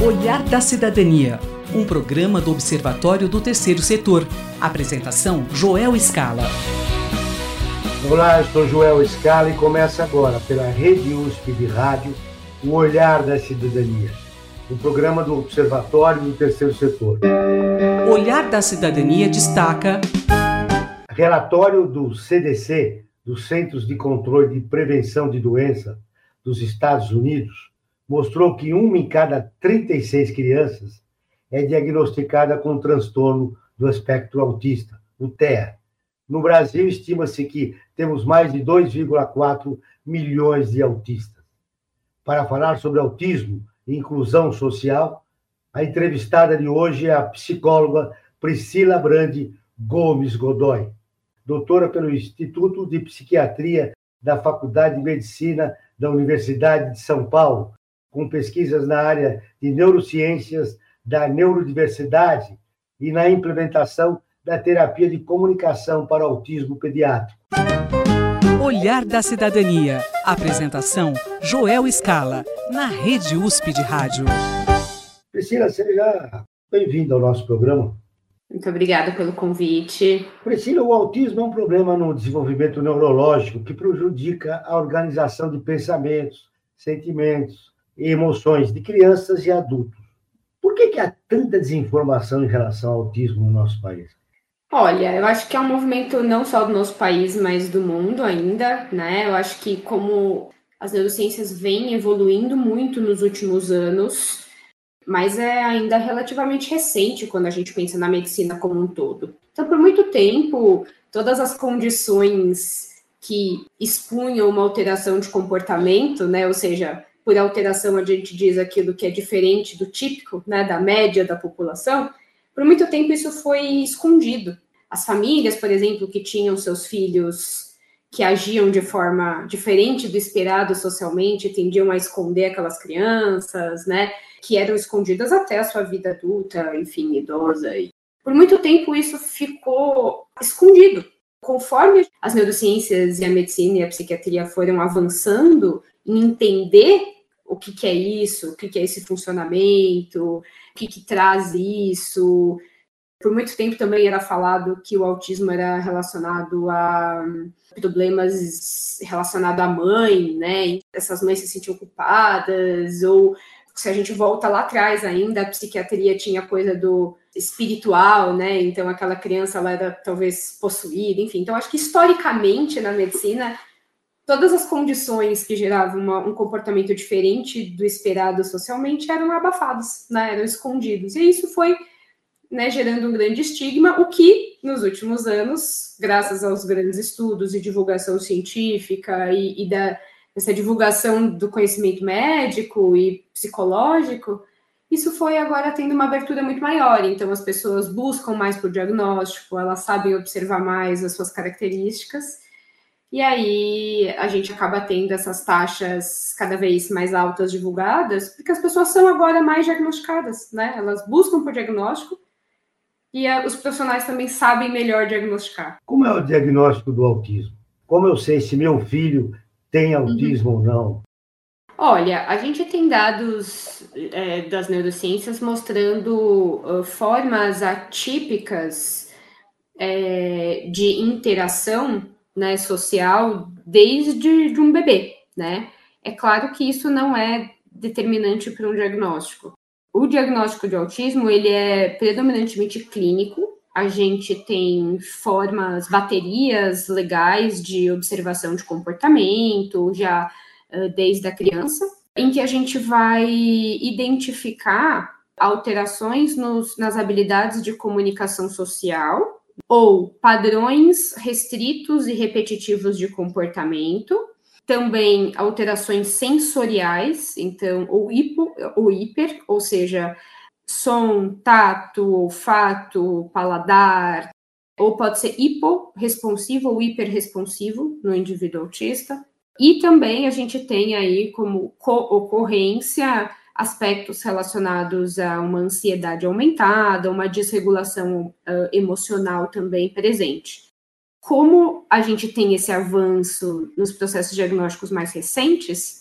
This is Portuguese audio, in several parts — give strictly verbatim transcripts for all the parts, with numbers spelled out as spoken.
Olhar da Cidadania, um programa do Observatório do Terceiro Setor. Apresentação, Joel Scala. Olá, eu sou Joel Scala e começa agora, pela Rede U S P de Rádio, o Olhar da Cidadania, um programa do Observatório do Terceiro Setor. Olhar da Cidadania destaca... Relatório do C D C, dos Centros de Controle e Prevenção de Doença dos Estados Unidos, mostrou que uma em cada trinta e seis crianças é diagnosticada com transtorno do espectro autista, o T E A. No Brasil, estima-se que temos mais de dois vírgula quatro milhões de autistas. Para falar sobre autismo e inclusão social, a entrevistada de hoje é a psicóloga Priscila Brandi Gomes Godoy, doutora pelo Instituto de Psiquiatria da Faculdade de Medicina da Universidade de São Paulo, com pesquisas na área de neurociências, da neurodiversidade e na implementação da terapia de comunicação para autismo pediátrico. Olhar da Cidadania. Apresentação, Joel Scala, na Rede U S P de Rádio. Priscila, seja bem-vinda ao nosso programa. Muito obrigada pelo convite. Priscila, o autismo é um problema no desenvolvimento neurológico que prejudica a organização de pensamentos, sentimentos e emoções de crianças e adultos. Por que que há tanta desinformação em relação ao autismo no nosso país? Olha, eu acho que é um movimento não só do nosso país, mas do mundo ainda, né? Eu acho que como as neurociências vêm evoluindo muito nos últimos anos, mas é ainda relativamente recente quando a gente pensa na medicina como um todo. Então, por muito tempo, todas as condições que expunham uma alteração de comportamento, né? Ou seja, por alteração a gente diz aquilo que é diferente do típico, né? Da média da população. Por muito tempo isso foi escondido. As famílias, por exemplo, que tinham seus filhos que agiam de forma diferente do esperado socialmente, tendiam a esconder aquelas crianças, né? Que eram escondidas até a sua vida adulta, enfim, idosa. E por muito tempo isso ficou escondido. Conforme as neurociências e a medicina e a psiquiatria foram avançando em entender o que, que é isso, o que, que é esse funcionamento, o que, que traz isso. Por muito tempo também era falado que o autismo era relacionado a problemas relacionados à mãe, né? Essas mães se sentiam culpadas, ou se a gente volta lá atrás ainda, a psiquiatria tinha coisa do espiritual, né? Então aquela criança ela era talvez possuída, enfim. Então acho que historicamente na medicina todas as condições que geravam uma, um comportamento diferente do esperado socialmente eram abafadas, né? Eram escondidos. E isso foi, né, gerando um grande estigma, o que, nos últimos anos, graças aos grandes estudos e divulgação científica e, e da, essa divulgação do conhecimento médico e psicológico, isso foi agora tendo uma abertura muito maior. Então, as pessoas buscam mais por diagnóstico, elas sabem observar mais as suas características, e aí a gente acaba tendo essas taxas cada vez mais altas divulgadas, porque as pessoas são agora mais diagnosticadas, né? Elas buscam por diagnóstico e a, os profissionais também sabem melhor diagnosticar. Como é o diagnóstico do autismo? Como eu sei se meu filho tem autismo uhum. ou não? Olha, a gente tem dados é, das neurociências mostrando uh, formas atípicas é, de interação, né, social desde de um bebê, né? É claro que isso não é determinante para um diagnóstico. O diagnóstico de autismo, ele é predominantemente clínico. A gente tem formas, baterias legais de observação de comportamento, já uh, desde a criança, em que a gente vai identificar alterações nos, nas habilidades de comunicação social, ou padrões restritos e repetitivos de comportamento, também alterações sensoriais, então, ou, hipo, ou hiper, ou seja, som, tato, olfato, paladar, ou pode ser hiporresponsivo ou hiperresponsivo no indivíduo autista. E também a gente tem aí como co-ocorrência aspectos relacionados a uma ansiedade aumentada, uma desregulação uh, emocional também presente. Como a gente tem esse avanço nos processos diagnósticos mais recentes,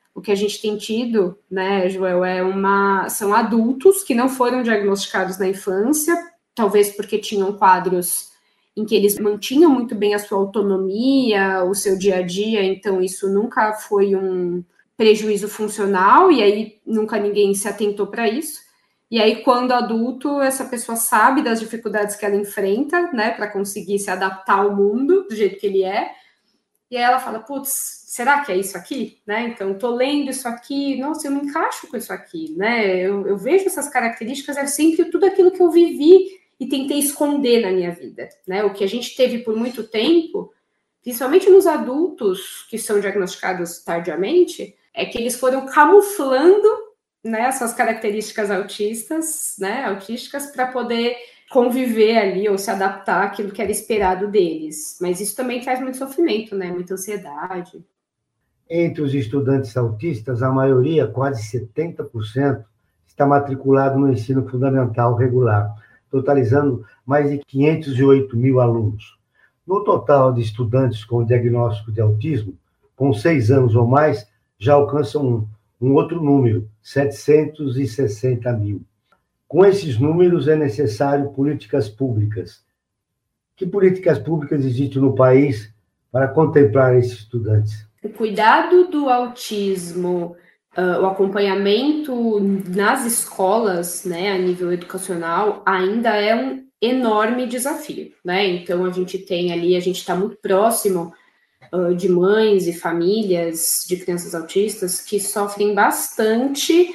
o que a gente tem tido, né, Joel, é uma, são adultos que não foram diagnosticados na infância, talvez porque tinham quadros em que eles mantinham muito bem a sua autonomia, o seu dia a dia, então isso nunca foi um prejuízo funcional, e aí nunca ninguém se atentou para isso. E aí, quando adulto, essa pessoa sabe das dificuldades que ela enfrenta, né, para conseguir se adaptar ao mundo do jeito que ele é, e aí ela fala, putz, será que é isso aqui? Né? Então, tô lendo isso aqui, nossa, eu me encaixo com isso aqui, né? Eu, eu vejo essas características, é sempre tudo aquilo que eu vivi e tentei esconder na minha vida, né? O que a gente teve por muito tempo, principalmente nos adultos que são diagnosticados tardiamente, é que eles foram camuflando, né, essas características autistas, né, autísticas, para poder conviver ali ou se adaptar àquilo que era esperado deles. Mas isso também traz muito sofrimento, né, muita ansiedade. Entre os estudantes autistas, a maioria, quase setenta por cento, está matriculado no ensino fundamental regular, totalizando mais de quinhentos e oito mil alunos. No total de estudantes com diagnóstico de autismo, com seis anos ou mais, já alcançam um, um outro número, setecentos e sessenta mil. Com esses números, é necessário políticas públicas. Que políticas públicas existem no país para contemplar esses estudantes? O cuidado do autismo, uh, o acompanhamento nas escolas, né, a nível educacional, ainda é um enorme desafio, né? Então, a gente tem ali, a gente está muito próximo uh, de mães e famílias de crianças autistas que sofrem bastante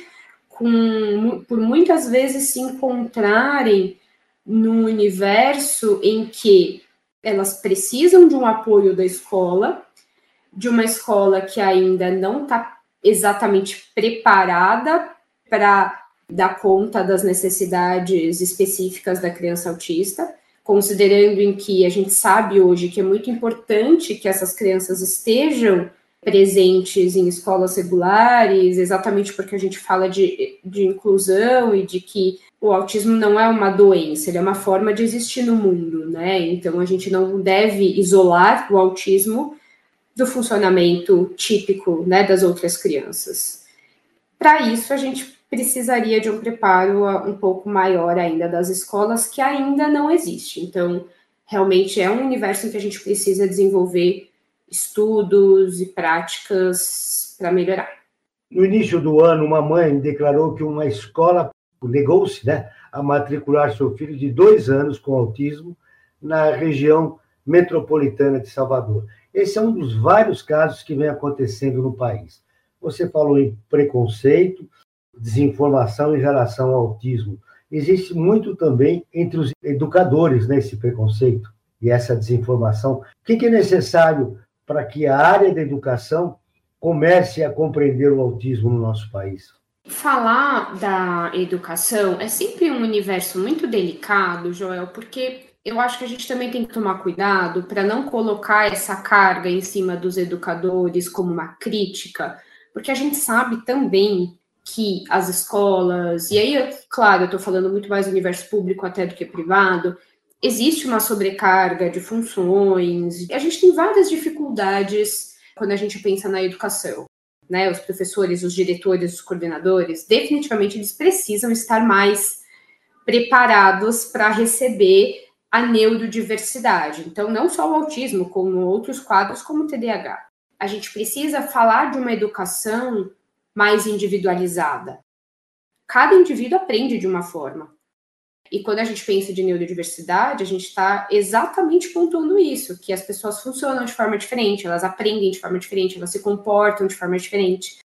com, por muitas vezes se encontrarem num universo em que elas precisam de um apoio da escola, de uma escola que ainda não está exatamente preparada para dar conta das necessidades específicas da criança autista, considerando em que a gente sabe hoje que é muito importante que essas crianças estejam presentes em escolas regulares, exatamente porque a gente fala de, de inclusão e de que o autismo não é uma doença, ele é uma forma de existir no mundo, né? Então, a gente não deve isolar o autismo do funcionamento típico, né, das outras crianças. Para isso, a gente precisaria de um preparo um pouco maior ainda das escolas, que ainda não existe. Então, realmente é um universo em que a gente precisa desenvolver estudos e práticas para melhorar. No início do ano, uma mãe declarou que uma escola negou-se, né, a matricular seu filho de dois anos com autismo na região metropolitana de Salvador. Esse é um dos vários casos que vem acontecendo no país. Você falou em preconceito, desinformação em relação ao autismo. Existe muito também entre os educadores, né, esse preconceito e essa desinformação. O que é necessário para que a área da educação comece a compreender o autismo no nosso país? Falar da educação é sempre um universo muito delicado, Joel, porque eu acho que a gente também tem que tomar cuidado para não colocar essa carga em cima dos educadores como uma crítica, porque a gente sabe também que as escolas, e aí, claro, eu estou falando muito mais do universo público até do que privado, existe uma sobrecarga de funções, e a gente tem várias dificuldades quando a gente pensa na educação, né? Os professores, os diretores, os coordenadores, definitivamente eles precisam estar mais preparados para receber a neurodiversidade. Então, não só o autismo, como outros quadros, como o T D A H. A gente precisa falar de uma educação mais individualizada. Cada indivíduo aprende de uma forma. E quando a gente pensa de neurodiversidade, a gente está exatamente pontuando isso, que as pessoas funcionam de forma diferente, elas aprendem de forma diferente, elas se comportam de forma diferente.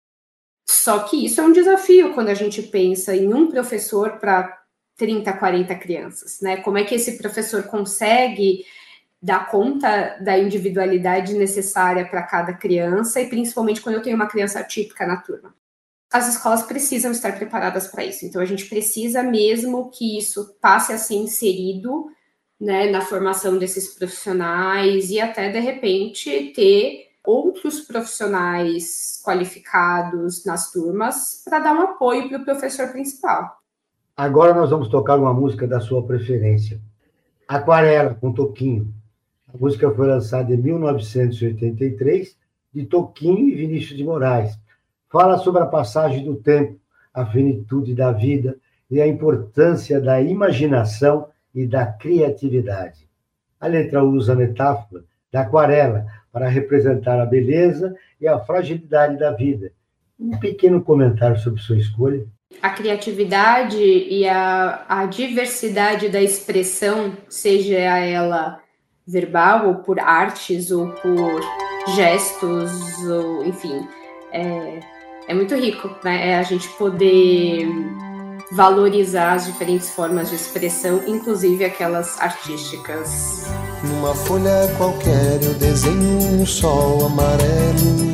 Só que isso é um desafio quando a gente pensa em um professor para trinta, quarenta crianças, né? Como é que esse professor consegue dar conta da individualidade necessária para cada criança, e principalmente quando eu tenho uma criança atípica na turma. As escolas precisam estar preparadas para isso, então a gente precisa mesmo que isso passe a ser inserido, né, na formação desses profissionais e até, de repente, ter outros profissionais qualificados nas turmas para dar um apoio para o professor principal. Agora nós vamos tocar uma música da sua preferência, Aquarela, com Toquinho. A música foi lançada em mil novecentos e oitenta e três, de Toquinho e Vinícius de Moraes. Fala sobre a passagem do tempo, a finitude da vida e a importância da imaginação e da criatividade. A letra usa a metáfora da aquarela para representar a beleza e a fragilidade da vida. Um pequeno comentário sobre sua escolha. A criatividade e a, a diversidade da expressão, seja ela verbal ou por artes ou por gestos, ou enfim, é, é muito rico, né? É a gente poder valorizar as diferentes formas de expressão, inclusive aquelas artísticas. Numa folha qualquer eu desenho um sol amarelo,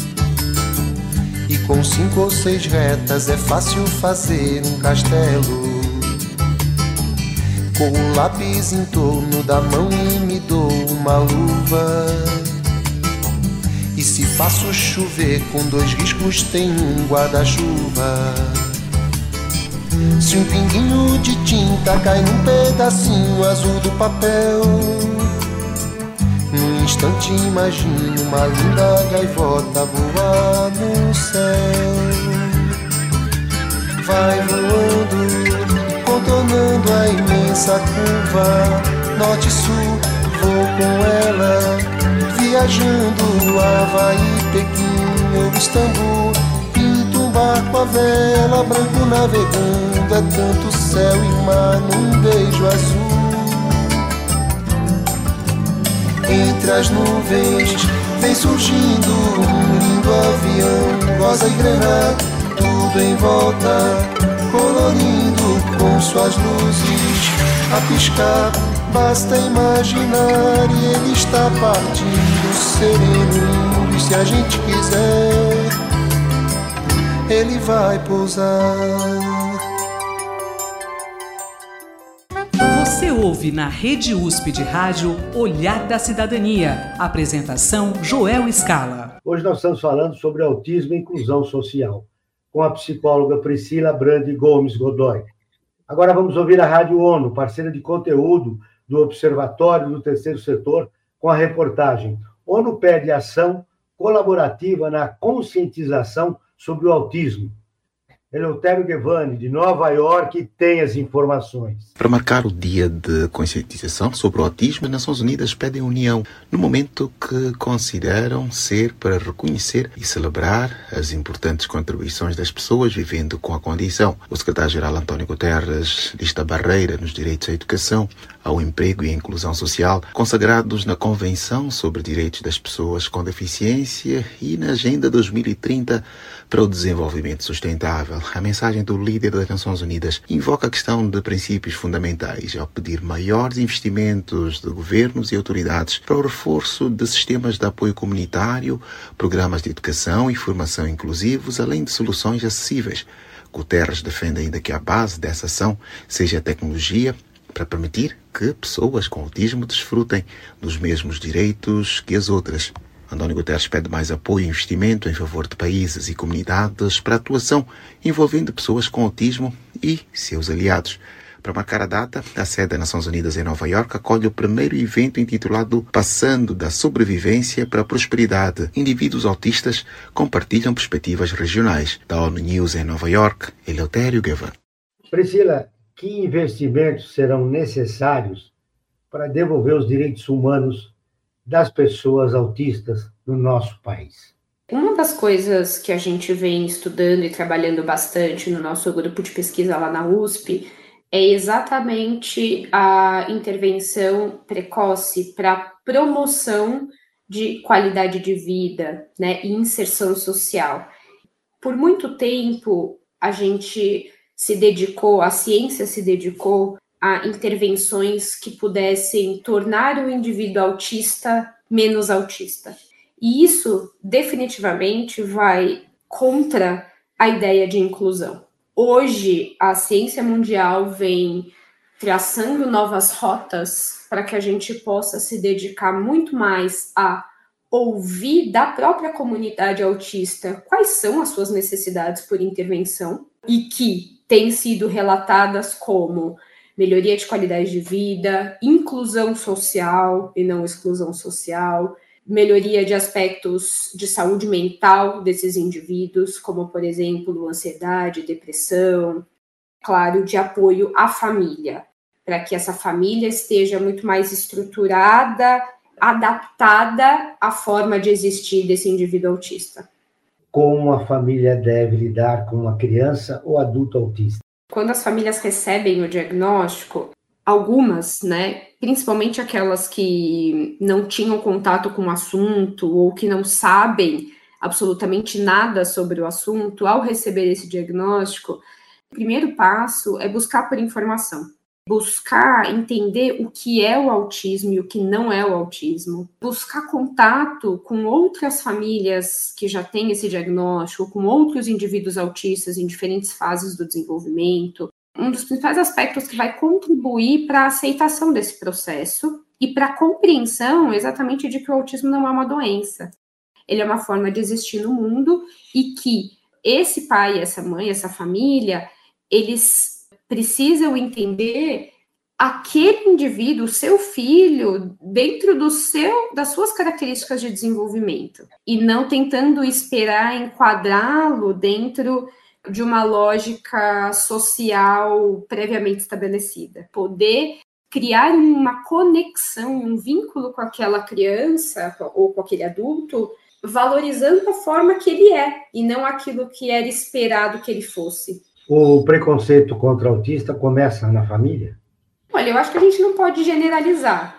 e com cinco ou seis retas é fácil fazer um castelo. Com o lápis em torno da mão e me dou uma luva, e se faço chover com dois riscos tem um guarda-chuva. Se um pinguinho de tinta cai num pedacinho azul do papel, num instante imagino uma linda gaivota voar no céu. Vai voando, contornando a imensa curva, norte e sul, vou com ela, viajando Havaí, Pequim ou Istambul. Pinto um barco à vela, branco navegando, é tanto céu e mar num beijo azul. Entre as nuvens vem surgindo um lindo avião, rosa e grená, tudo em volta, colorindo com suas luzes a piscar. Basta imaginar e ele está partindo, sereno, e se a gente quiser, ele vai pousar. Você ouve na Rede U S P de Rádio Olhar da Cidadania. Apresentação Joel Scala. Hoje nós estamos falando sobre autismo e inclusão social, com a psicóloga Priscila Brandi Gomes Godoy. Agora vamos ouvir a Rádio ONU, parceira de conteúdo do Observatório do Terceiro Setor, com a reportagem ONU pede ação colaborativa na conscientização sobre o autismo. Eleutério Gevani, de Nova York, tem as informações. Para marcar o dia de conscientização sobre o autismo, as Nações Unidas pedem união no momento que consideram ser para reconhecer e celebrar as importantes contribuições das pessoas vivendo com a condição. O secretário-geral António Guterres lista a barreira nos direitos à educação, ao emprego e à inclusão social, consagrados na Convenção sobre Direitos das Pessoas com Deficiência e na Agenda dois mil e trinta para o Desenvolvimento Sustentável. A mensagem do líder das Nações Unidas invoca a questão de princípios fundamentais ao pedir maiores investimentos de governos e autoridades para o reforço de sistemas de apoio comunitário, programas de educação e formação inclusivos, além de soluções acessíveis. Guterres defende ainda que a base dessa ação seja a tecnologia para permitir que pessoas com autismo desfrutem dos mesmos direitos que as outras. António Guterres pede mais apoio e investimento em favor de países e comunidades para atuação envolvendo pessoas com autismo e seus aliados. Para marcar a data, a sede das Nações Unidas em Nova York acolhe o primeiro evento intitulado Passando da Sobrevivência para a Prosperidade. Indivíduos autistas compartilham perspectivas regionais. Da ONU News em Nova York, Eleutério Gevani. Priscila, que investimentos serão necessários para devolver os direitos humanos das pessoas autistas no nosso país? Uma das coisas que a gente vem estudando e trabalhando bastante no nosso grupo de pesquisa lá na U S P é exatamente a intervenção precoce para promoção de qualidade de vida, né, e inserção social. Por muito tempo, a gente se dedicou, a ciência se dedicou a intervenções que pudessem tornar o indivíduo autista menos autista. E isso definitivamente vai contra a ideia de inclusão. Hoje, a ciência mundial vem traçando novas rotas para que a gente possa se dedicar muito mais a ouvir da própria comunidade autista quais são as suas necessidades por intervenção e que têm sido relatadas como melhoria de qualidade de vida, inclusão social e não exclusão social, melhoria de aspectos de saúde mental desses indivíduos, como, por exemplo, ansiedade, depressão, claro, de apoio à família, para que essa família esteja muito mais estruturada, adaptada à forma de existir desse indivíduo autista. Como a família deve lidar com uma criança ou adulto autista? Quando as famílias recebem o diagnóstico, algumas, né, principalmente aquelas que não tinham contato com o assunto ou que não sabem absolutamente nada sobre o assunto, ao receber esse diagnóstico, o primeiro passo é buscar por informação. Buscar entender o que é o autismo e o que não é o autismo. Buscar contato com outras famílias que já têm esse diagnóstico, com outros indivíduos autistas em diferentes fases do desenvolvimento. Um dos principais aspectos que vai contribuir para a aceitação desse processo e para a compreensão exatamente de que o autismo não é uma doença. Ele é uma forma de existir no mundo e que esse pai, essa mãe, essa família, eles precisam entender aquele indivíduo, seu filho, dentro do seu, das suas características de desenvolvimento, e não tentando esperar enquadrá-lo dentro de uma lógica social previamente estabelecida. Poder criar uma conexão, um vínculo com aquela criança ou com aquele adulto, valorizando a forma que ele é, e não aquilo que era esperado que ele fosse. O preconceito contra o autista começa na família? Olha, eu acho que a gente não pode generalizar,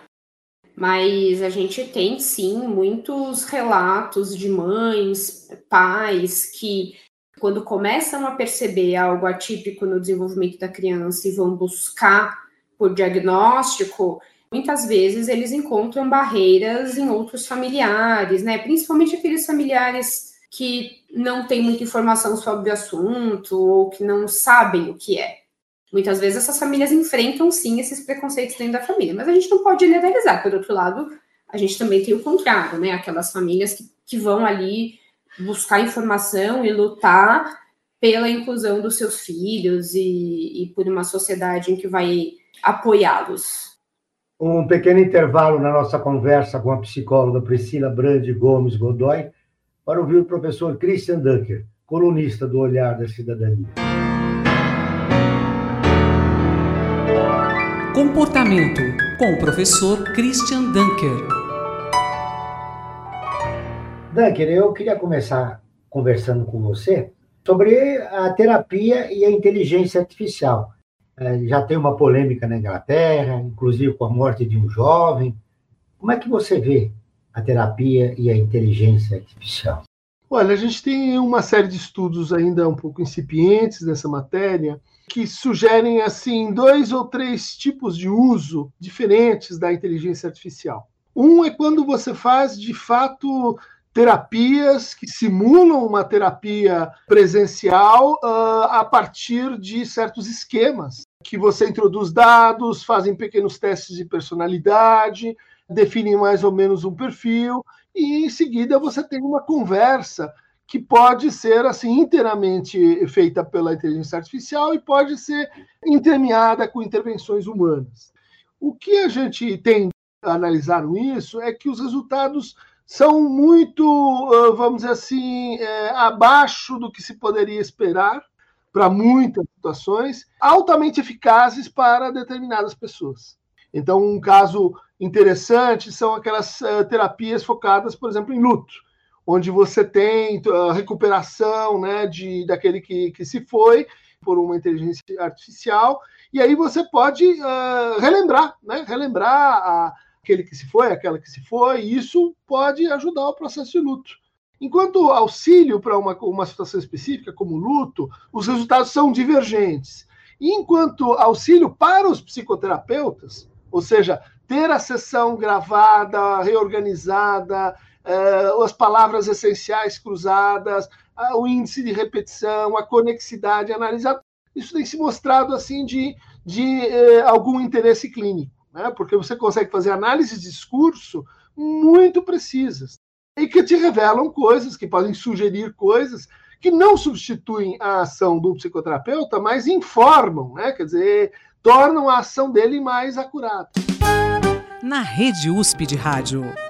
mas a gente tem, sim, muitos relatos de mães, pais, que quando começam a perceber algo atípico no desenvolvimento da criança e vão buscar por diagnóstico, muitas vezes eles encontram barreiras em outros familiares, né? Principalmente aqueles familiares que não têm muita informação sobre o assunto ou que não sabem o que é. Muitas vezes essas famílias enfrentam, sim, esses preconceitos dentro da família, mas a gente não pode generalizar. Por outro lado, a gente também tem o contrário, né? Aquelas famílias que, que vão ali buscar informação e lutar pela inclusão dos seus filhos e, e por uma sociedade em que vai apoiá-los. Um pequeno intervalo na nossa conversa com a psicóloga Priscila Brandi Gomes Godoy, para ouvir o professor Christian Dunker, colunista do Olhar da Cidadania. Comportamento, com o professor Christian Dunker. Dunker, eu queria começar conversando com você sobre a terapia e a inteligência artificial. Já tem uma polêmica na Inglaterra, inclusive com a morte de um jovem. Como é que você vê a terapia e a inteligência artificial? Olha, a gente tem uma série de estudos ainda um pouco incipientes nessa matéria que sugerem, assim, dois ou três tipos de uso diferentes da inteligência artificial. Um é quando você faz, de fato, terapias que simulam uma terapia presencial uh, a partir de certos esquemas, que você introduz dados, fazem pequenos testes de personalidade, definem mais ou menos um perfil, e em seguida você tem uma conversa que pode ser assim inteiramente feita pela inteligência artificial e pode ser intermeada com intervenções humanas. O que a gente tem a analisar nisso é que os resultados são muito, vamos dizer assim, é, abaixo do que se poderia esperar para muitas situações, altamente eficazes para determinadas pessoas. Então, um caso interessante são aquelas uh, terapias focadas, por exemplo, em luto, onde você tem a uh, recuperação, né, de, daquele que, que se foi por uma inteligência artificial, e aí você pode uh, relembrar, né, relembrar a, aquele que se foi, aquela que se foi, e isso pode ajudar o processo de luto. Enquanto auxílio para uma, uma situação específica, como luto, os resultados são divergentes. E enquanto auxílio para os psicoterapeutas, ou seja, ter a sessão gravada, reorganizada, eh, as palavras essenciais cruzadas, ah, o índice de repetição, a conexidade analisada, isso tem se mostrado assim de, de eh, algum interesse clínico, né? Porque você consegue fazer análises de discurso muito precisas e que te revelam coisas, que podem sugerir coisas que não substituem a ação do psicoterapeuta, mas informam, né? Quer dizer, tornam a ação dele mais acurada. Na Rede U S P de Rádio.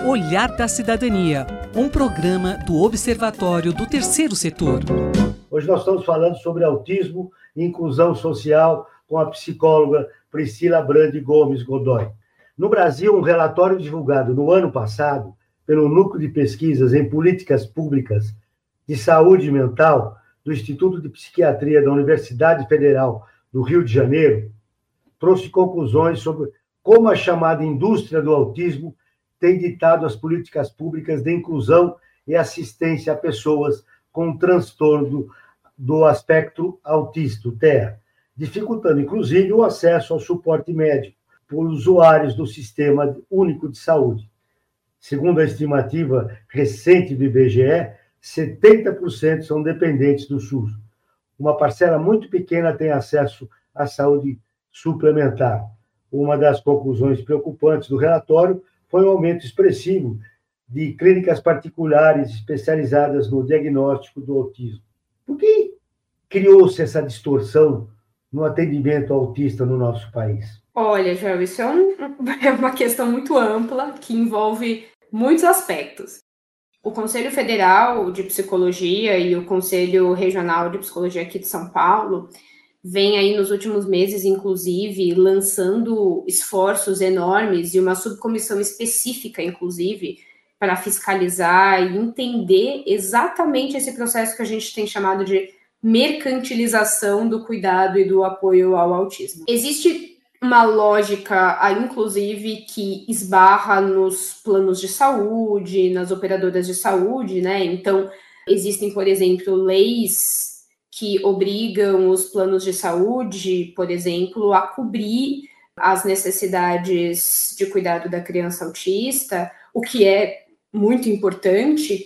Olhar da Cidadania, um programa do Observatório do Terceiro Setor. Hoje nós estamos falando sobre autismo e inclusão social com a psicóloga Priscila Brandi Gomes Godoy. No Brasil, um relatório divulgado no ano passado pelo Núcleo de Pesquisas em Políticas Públicas de Saúde Mental do Instituto de Psiquiatria da Universidade Federal do Rio de Janeiro, trouxe conclusões sobre como a chamada indústria do autismo tem ditado as políticas públicas de inclusão e assistência a pessoas com transtorno do, do espectro autista, o T E A, dificultando, inclusive, o acesso ao suporte médico por usuários do Sistema Único de Saúde. Segundo a estimativa recente do I B G E, setenta por cento são dependentes do SUS. Uma parcela muito pequena tem acesso à saúde suplementar. Uma das conclusões preocupantes do relatório foi o aumento expressivo de clínicas particulares especializadas no diagnóstico do autismo. Por que criou-se essa distorção no atendimento autista no nosso país? Olha, Joel, isso é, um, é uma questão muito ampla que envolve muitos aspectos. O Conselho Federal de Psicologia e o Conselho Regional de Psicologia aqui de São Paulo vem aí nos últimos meses, inclusive, lançando esforços enormes e uma subcomissão específica, inclusive, para fiscalizar e entender exatamente esse processo que a gente tem chamado de mercantilização do cuidado e do apoio ao autismo. Existe uma lógica, inclusive, que esbarra nos planos de saúde, nas operadoras de saúde, né? Então, existem, por exemplo, leis que obrigam os planos de saúde, por exemplo, a cobrir as necessidades de cuidado da criança autista, o que é muito importante.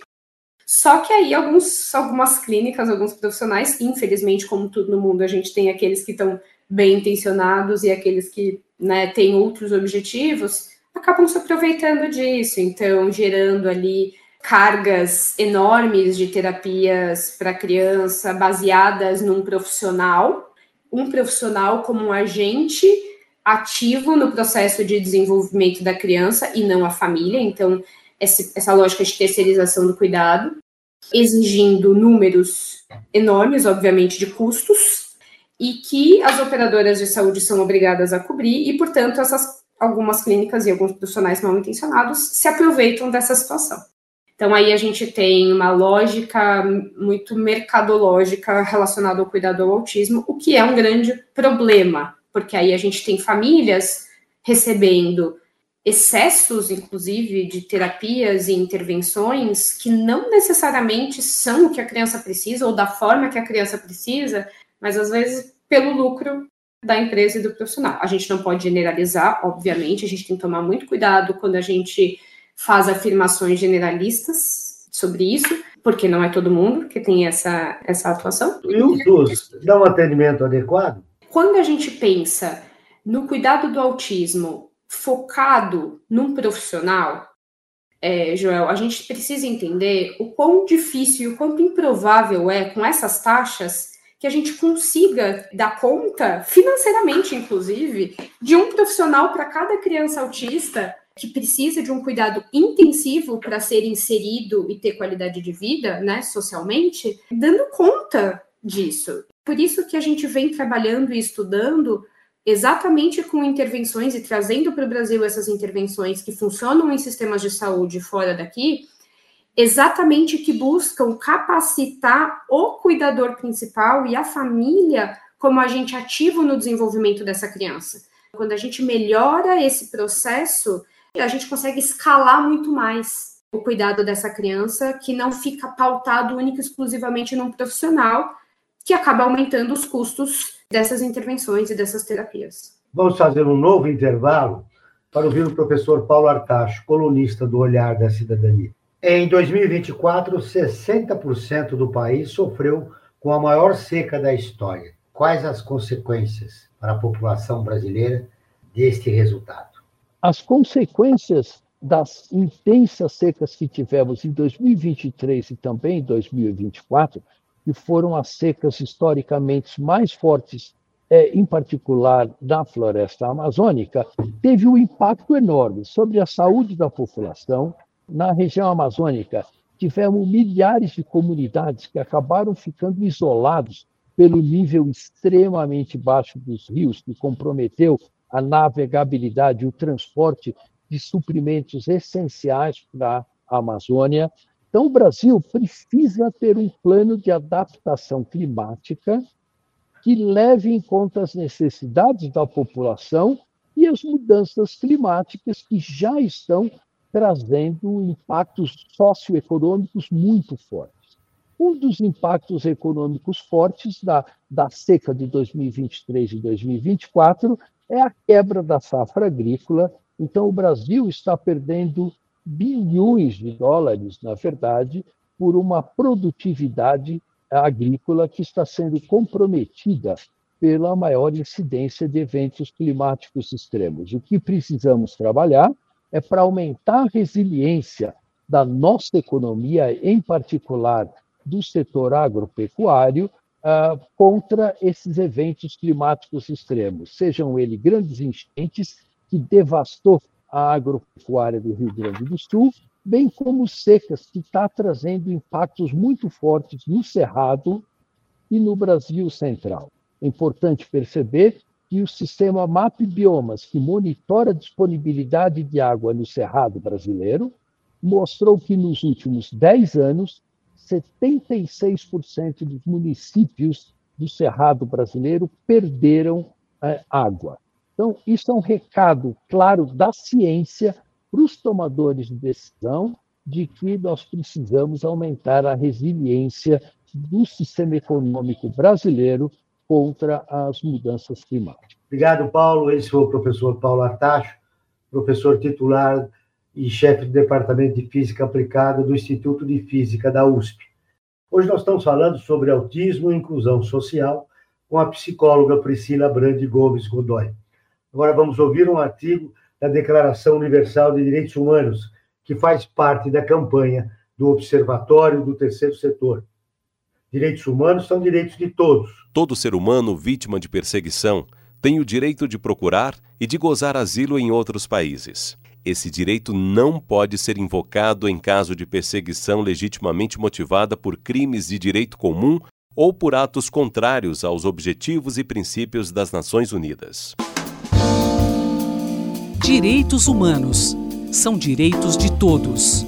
Só que aí alguns, algumas clínicas, alguns profissionais, infelizmente, como tudo no mundo, a gente tem aqueles que estão bem intencionados e aqueles que, né, têm outros objetivos, acabam se aproveitando disso, então gerando ali cargas enormes de terapias para criança baseadas num profissional, um profissional como um agente ativo no processo de desenvolvimento da criança e não a família, então essa lógica de terceirização do cuidado, exigindo números enormes, obviamente, de custos, e que as operadoras de saúde são obrigadas a cobrir, e, portanto, essas, algumas clínicas e alguns profissionais mal intencionados se aproveitam dessa situação. Então, aí a gente tem uma lógica muito mercadológica relacionada ao cuidado ao autismo, o que é um grande problema, porque aí a gente tem famílias recebendo excessos, inclusive, de terapias e intervenções que não necessariamente são o que a criança precisa ou da forma que a criança precisa, mas, às vezes, pelo lucro da empresa e do profissional. A gente não pode generalizar, obviamente, a gente tem que tomar muito cuidado quando a gente faz afirmações generalistas sobre isso, porque não é todo mundo que tem essa, essa atuação. E o SUS dá um atendimento adequado? Quando a gente pensa no cuidado do autismo focado num profissional, é, Joel, a gente precisa entender o quão difícil e o quanto improvável é, com essas taxas, que a gente consiga dar conta, financeiramente inclusive, de um profissional para cada criança autista que precisa de um cuidado intensivo para ser inserido e ter qualidade de vida, né, socialmente, dando conta disso. Por isso que a gente vem trabalhando e estudando exatamente com intervenções e trazendo para o Brasil essas intervenções que funcionam em sistemas de saúde fora daqui, exatamente que buscam capacitar o cuidador principal e a família como agente ativo no desenvolvimento dessa criança. Quando a gente melhora esse processo, a gente consegue escalar muito mais o cuidado dessa criança, que não fica pautado única e exclusivamente num profissional, que acaba aumentando os custos dessas intervenções e dessas terapias. Vamos fazer um novo intervalo para ouvir o professor Paulo Artacho, colunista do Olhar da Cidadania. Em dois mil e vinte e quatro, sessenta por cento do país sofreu com a maior seca da história. Quais as consequências para a população brasileira deste resultado? As consequências das intensas secas que tivemos em dois mil e vinte e três e também em dois mil e vinte e quatro, que foram as secas historicamente mais fortes, é, em particular na floresta amazônica, teve um impacto enorme sobre a saúde da população, Na região amazônica, tivemos milhares de comunidades que acabaram ficando isolados pelo nível extremamente baixo dos rios, que comprometeu a navegabilidade e o transporte de suprimentos essenciais para a Amazônia. Então, o Brasil precisa ter um plano de adaptação climática que leve em conta as necessidades da população e as mudanças climáticas que já estão trazendo impactos socioeconômicos muito fortes. Um dos impactos econômicos fortes da, da seca de dois mil e vinte e três e dois mil e vinte e quatro é a quebra da safra agrícola. Então, o Brasil está perdendo bilhões de dólares, na verdade, por uma produtividade agrícola que está sendo comprometida pela maior incidência de eventos climáticos extremos. O que precisamos trabalhar é para aumentar a resiliência da nossa economia, em particular do setor agropecuário, uh, contra esses eventos climáticos extremos, sejam eles grandes enchentes, que devastou a agropecuária do Rio Grande do Sul, bem como secas, que está trazendo impactos muito fortes no Cerrado e no Brasil Central. É importante perceber que o sistema MapBiomas, que monitora a disponibilidade de água no Cerrado brasileiro, mostrou que nos últimos dez anos, setenta e seis por cento dos municípios do Cerrado brasileiro perderam é, água. Então, isso é um recado claro da ciência para os tomadores de decisão de que nós precisamos aumentar a resiliência do sistema econômico brasileiro contra as mudanças climáticas. Obrigado, Paulo. Esse foi o professor Paulo Artacho, professor titular e chefe do Departamento de Física Aplicada do Instituto de Física da U S P. Hoje nós estamos falando sobre autismo e inclusão social com a psicóloga Priscila Brandi Gomes Godoy. Agora vamos ouvir um artigo da Declaração Universal de Direitos Humanos, que faz parte da campanha do Observatório do Terceiro Setor. Direitos humanos são direitos de todos. Todo ser humano vítima de perseguição tem o direito de procurar e de gozar asilo em outros países. Esse direito não pode ser invocado em caso de perseguição legitimamente motivada por crimes de direito comum ou por atos contrários aos objetivos e princípios das Nações Unidas. Direitos humanos são direitos de todos.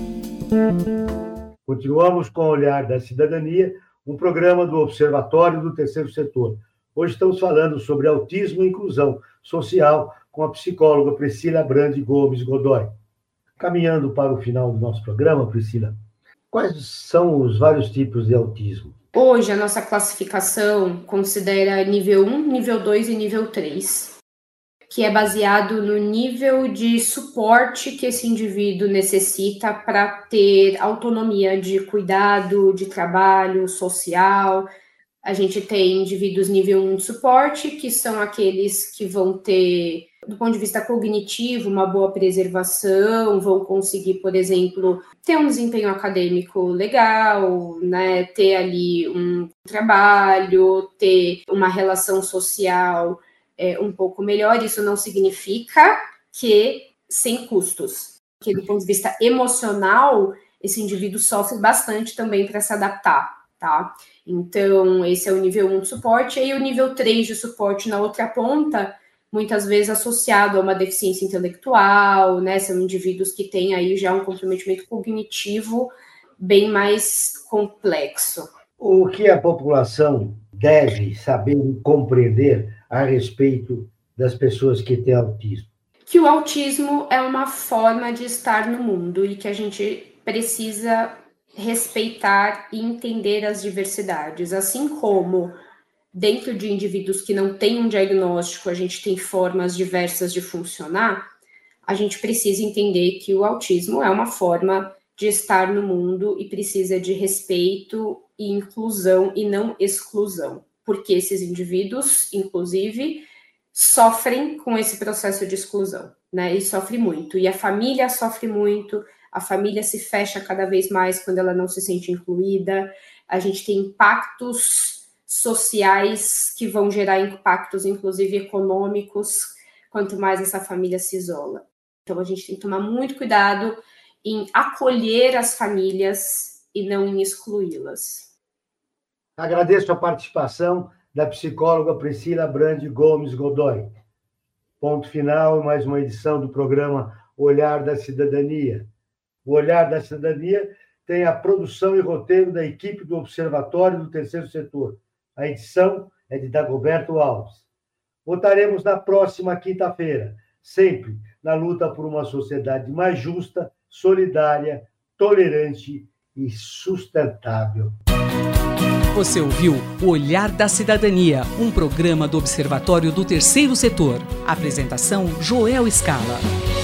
Continuamos com o Olhar da Cidadania, um programa do Observatório do Terceiro Setor. Hoje estamos falando sobre autismo e inclusão social com a psicóloga Priscila Brandi Gomes Godoy. Caminhando para o final do nosso programa, Priscila, quais são os vários tipos de autismo? Hoje, a nossa classificação considera nível um, nível dois e nível três, que é baseado no nível de suporte que esse indivíduo necessita para ter autonomia de cuidado, de trabalho social. A gente tem indivíduos nível um de suporte, que são aqueles que vão ter, do ponto de vista cognitivo, uma boa preservação, vão conseguir, por exemplo, ter um desempenho acadêmico legal, né, ter ali um trabalho, ter uma relação social É, um pouco melhor. Isso não significa que sem custos, porque do ponto de vista emocional, esse indivíduo sofre bastante também para se adaptar, tá? Então, esse é o nível um de suporte, e o nível três de suporte na outra ponta, muitas vezes associado a uma deficiência intelectual, né? São indivíduos que têm aí já um comprometimento cognitivo bem mais complexo. O que a população deve saber e compreender a respeito das pessoas que têm autismo? Que o autismo é uma forma de estar no mundo e que a gente precisa respeitar e entender as diversidades. Assim como dentro de indivíduos que não têm um diagnóstico, a gente tem formas diversas de funcionar, a gente precisa entender que o autismo é uma forma de estar no mundo e precisa de respeito e inclusão e não exclusão, porque esses indivíduos, inclusive, sofrem com esse processo de exclusão, né? E sofrem muito. E a família sofre muito, a família se fecha cada vez mais quando ela não se sente incluída. A gente tem impactos sociais que vão gerar impactos, inclusive econômicos, quanto mais essa família se isola. Então, a gente tem que tomar muito cuidado em acolher as famílias e não em excluí-las. Agradeço a participação da psicóloga Priscila Brandi Gomes Godoy. Ponto final, mais uma edição do programa Olhar da Cidadania. O Olhar da Cidadania tem a produção e roteiro da equipe do Observatório do Terceiro Setor. A edição é de Dagoberto Alves. Voltaremos na próxima quinta-feira, sempre na luta por uma sociedade mais justa, solidária, tolerante e sustentável. Você ouviu o Olhar da Cidadania, um programa do Observatório do Terceiro Setor. Apresentação: Joel Scala.